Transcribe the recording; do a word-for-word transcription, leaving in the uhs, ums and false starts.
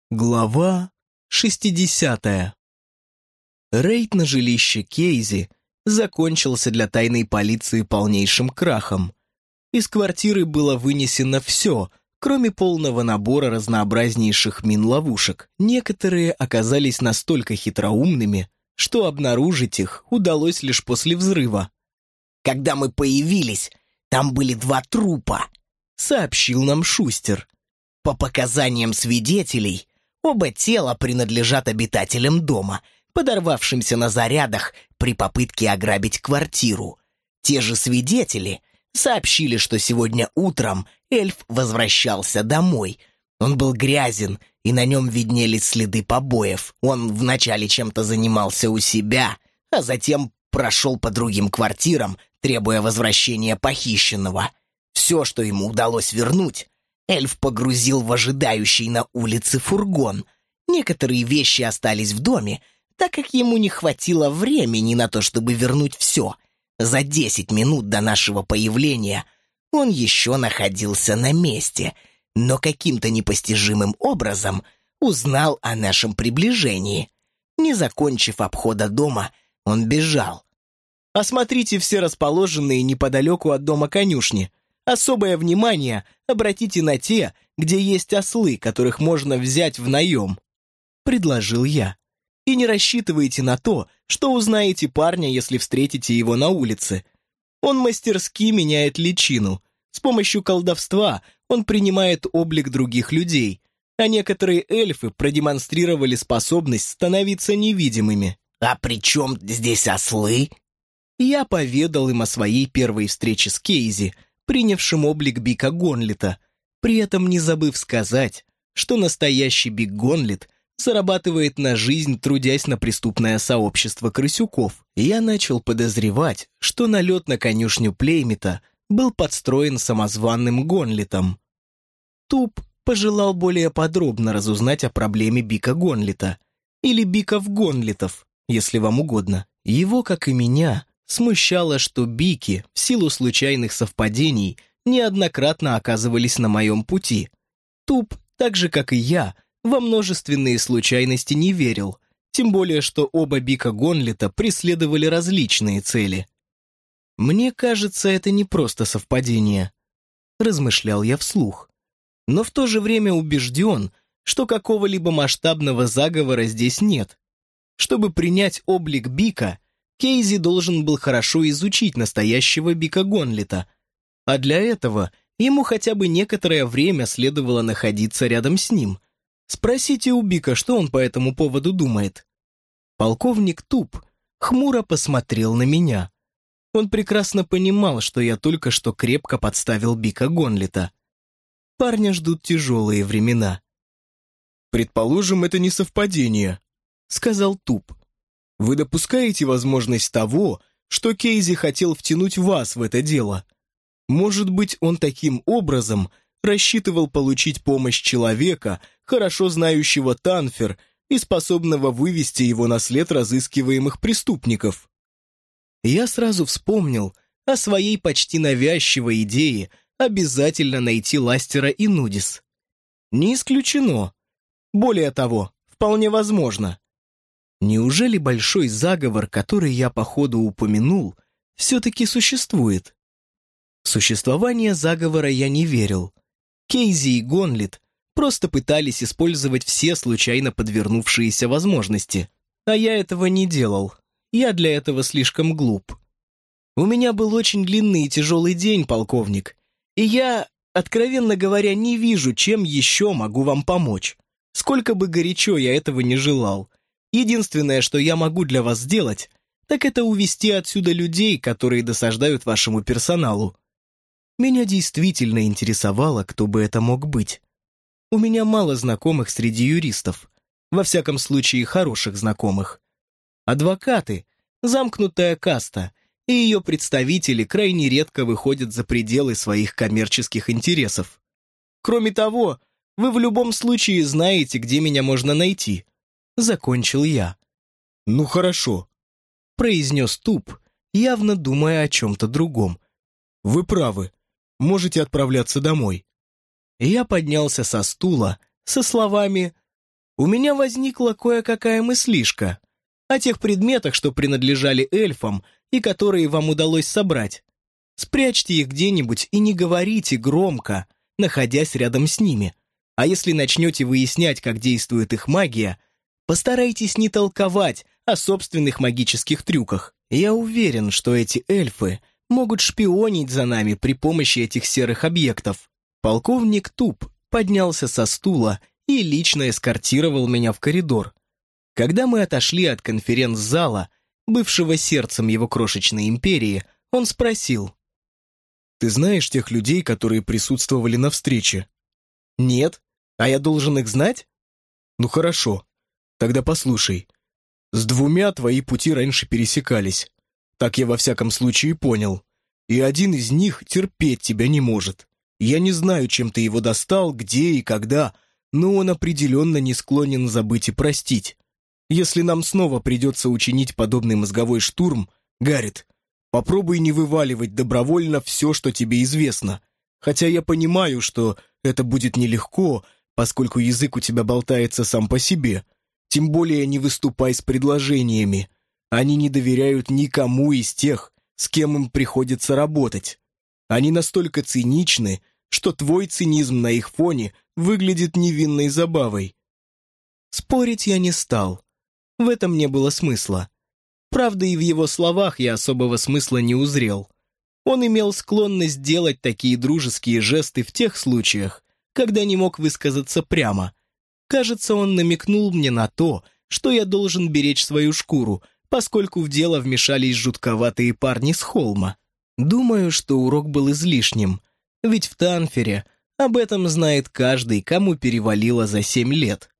Глава шестидесятая. Рейд на жилище Кейзи закончился для тайной полиции полнейшим крахом. Из квартиры было вынесено все, кроме полного набора разнообразнейших мин-ловушек. Некоторые оказались настолько хитроумными, что обнаружить их удалось лишь после взрыва. «Когда мы появились, там были два трупа», — сообщил нам Шустер. «По показаниям свидетелей, оба тела принадлежат обитателям дома, подорвавшимся на зарядах при попытке ограбить квартиру. Те же свидетели сообщили, что сегодня утром эльф возвращался домой. Он был грязен, и на нем виднелись следы побоев. Он вначале чем-то занимался у себя, а затем прошел по другим квартирам, требуя возвращения похищенного. Все, что ему удалось вернуть, эльф погрузил в ожидающий на улице фургон. Некоторые вещи остались в доме, так как ему не хватило времени на то, чтобы вернуть все. За десять минут до нашего появления он еще находился на месте, но каким-то непостижимым образом узнал о нашем приближении. Не закончив обхода дома, он бежал. Осмотрите все расположенные неподалеку от дома конюшни. Особое внимание обратите на те, где есть ослы, которых можно взять в наем», — предложил я. «И не рассчитывайте на то, что узнаете парня, если встретите его на улице. Он мастерски меняет личину. С помощью колдовства он принимает облик других людей, а некоторые эльфы продемонстрировали способность становиться невидимыми». «А при чем здесь ослы?» Я поведал им о своей первой встрече с Кейзи, принявшим облик Бика Гонлета, при этом не забыв сказать, что настоящий Бик Гонлет зарабатывает на жизнь, трудясь на преступное сообщество крысюков. Я начал подозревать, что налет на конюшню Плеймита был подстроен самозванным Гонлетом. Туп пожелал более подробно разузнать о проблеме Бика Гонлета, или Биков-Гонлетов, если вам угодно. Его, как и меня, смущало, что Бики, в силу случайных совпадений, неоднократно оказывались на моем пути. Туп, так же, как и я, во множественные случайности не верил, тем более, что оба Бика Гонлета преследовали различные цели. «Мне кажется, это не просто совпадение», — размышлял я вслух, но в то же время убежден, что какого-либо масштабного заговора здесь нет. Чтобы принять облик Бика, Кейзи должен был хорошо изучить настоящего Бика Гонлета, а для этого ему хотя бы некоторое время следовало находиться рядом с ним. Спросите у Бика, что он по этому поводу думает. Полковник Туп хмуро посмотрел на меня. Он прекрасно понимал, что я только что крепко подставил Бика Гонлета. Парня ждут тяжелые времена. «Предположим, это не совпадение», — сказал Туп. «Вы допускаете возможность того, что Кейзи хотел втянуть вас в это дело? Может быть, он таким образом рассчитывал получить помощь человека, хорошо знающего Танфер и способного вывести его на след разыскиваемых преступников?» Я сразу вспомнил о своей почти навязчивой идее обязательно найти Ластера и Нудис. Не исключено. Более того, вполне возможно. Неужели большой заговор, который я по ходу упомянул, все-таки существует? В существование заговора я не верил. Кейзи и Гонлет просто пытались использовать все случайно подвернувшиеся возможности, а я этого не делал. Я для этого слишком глуп. У меня был очень длинный и тяжелый день, полковник, и я, откровенно говоря, не вижу, чем еще могу вам помочь. Сколько бы горячо я этого не желал. Единственное, что я могу для вас сделать, так это увести отсюда людей, которые досаждают вашему персоналу. Меня действительно интересовало, кто бы это мог быть. У меня мало знакомых среди юристов, во всяком случае хороших знакомых. Адвокаты – замкнутая каста, и ее представители крайне редко выходят за пределы своих коммерческих интересов. Кроме того, вы в любом случае знаете, где меня можно найти. Закончил я. «Ну хорошо», — произнес Туп, явно думая о чем-то другом. «Вы правы. Можете отправляться домой». Я поднялся со стула со словами У меня возникла кое-какая мыслишка о тех предметах, что принадлежали эльфам и которые вам удалось собрать. Спрячьте их где-нибудь и не говорите громко, находясь рядом с ними. А если начнете выяснять, как действует их магия, постарайтесь не толковать о собственных магических трюках. Я уверен, что эти эльфы могут шпионить за нами при помощи этих серых объектов. Полковник Туп поднялся со стула и лично эскортировал меня в коридор. Когда мы отошли от конференц-зала, бывшего сердцем его крошечной империи, он спросил: «Ты знаешь тех людей, которые присутствовали на встрече?» «Нет. А я должен их знать?» «Ну хорошо. Тогда послушай. С двумя твои пути раньше пересекались. Так я во всяком случае понял. И один из них терпеть тебя не может. Я не знаю, чем ты его достал, где и когда, но он определенно не склонен забыть и простить. Если нам снова придется учинить подобный мозговой штурм, Гаррет, попробуй не вываливать добровольно все, что тебе известно. Хотя я понимаю, что это будет нелегко, поскольку язык у тебя болтается сам по себе. Тем более не выступай с предложениями. Они не доверяют никому из тех, с кем им приходится работать. Они настолько циничны, что твой цинизм на их фоне выглядит невинной забавой». Спорить я не стал. В этом не было смысла. Правда, и в его словах я особого смысла не узрел. Он имел склонность делать такие дружеские жесты в тех случаях, когда не мог высказаться прямо. Кажется, он намекнул мне на то, что я должен беречь свою шкуру, поскольку в дело вмешались жутковатые парни с холма. Думаю, что урок был излишним, ведь в Танфере об этом знает каждый, кому перевалило за семь лет.